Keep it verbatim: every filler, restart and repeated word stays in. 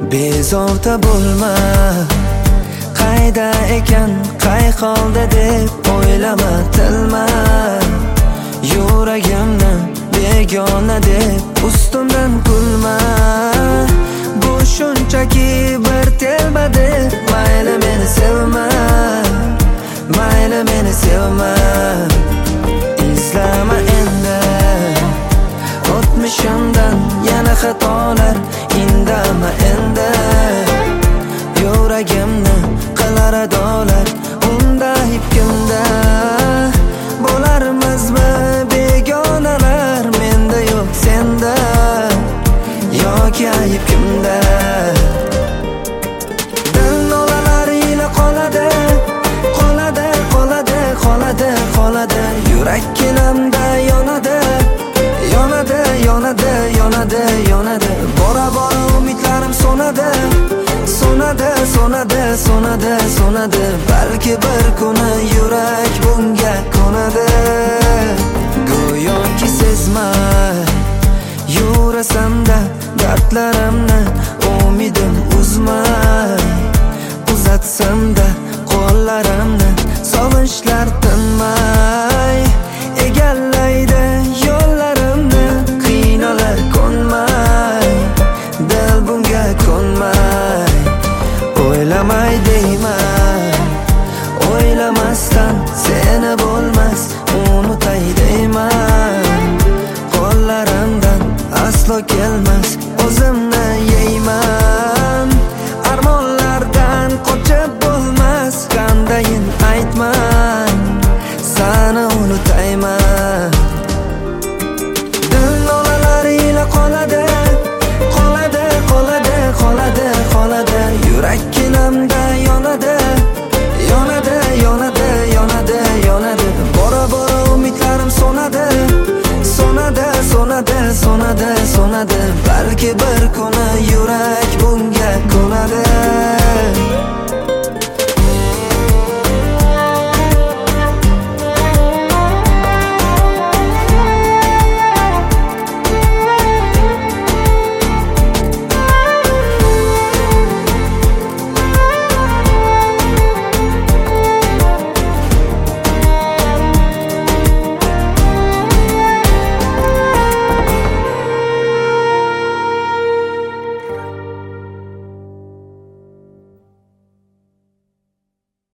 Bezovta bo'lma, qayda ekan, qay holda deb o'ylama, tilma. Yuragimni begona deb ustimdan kulma. Bu shunchaki bir telba deb mayli meni sevma, mayli meni sevma. Izlama endi o'tmishimdan yana xatolar, indama endi. Yuragimni qilar adolar, unda hip kimda? Bo'larmizmi begonalar, menda yo'q senda, yoki ayib kimda? Dil nolalar ila qoladi, qoladi, qoladi, qoladi, qoladi. Yurak kelamda yonadi, yonadi, yonadi, yonadi, yonadi. Bora bora umidlarim so'nadi, so'nadi, so'nadi, so'nadi, so'nadi. Balki bir kuni yurak bunga ko'nadi. Go'yoki sezmay yurasamda dardlarimni, umidim uzmay uzatsamda qo'llarimni, sog'inchlar tinmay egallaydi yo'llarimni. Qiynolar ko'nmay, dil bunga ko'nmay. O'ylamay deyman, o'ylamasdan seni bo'lmas, unutay deyman. Qo'llarimdan aslo kelmas, o'zimni yeyman. Armonlardan qochib bo'lmas, qandayin aytman, seni unutayman. Dil nolalari ila qoladi, qoladi, qoladi, qoladi, qoladi. Yurak kelamda yonadi, yonadi, yonadi, yonadi, yonadi. Bora bora umidlarim so'nadi, so'nadi, so'nadi, so'nadi, so'nadi. Balki bir kuni yurak bunga ko'nadi.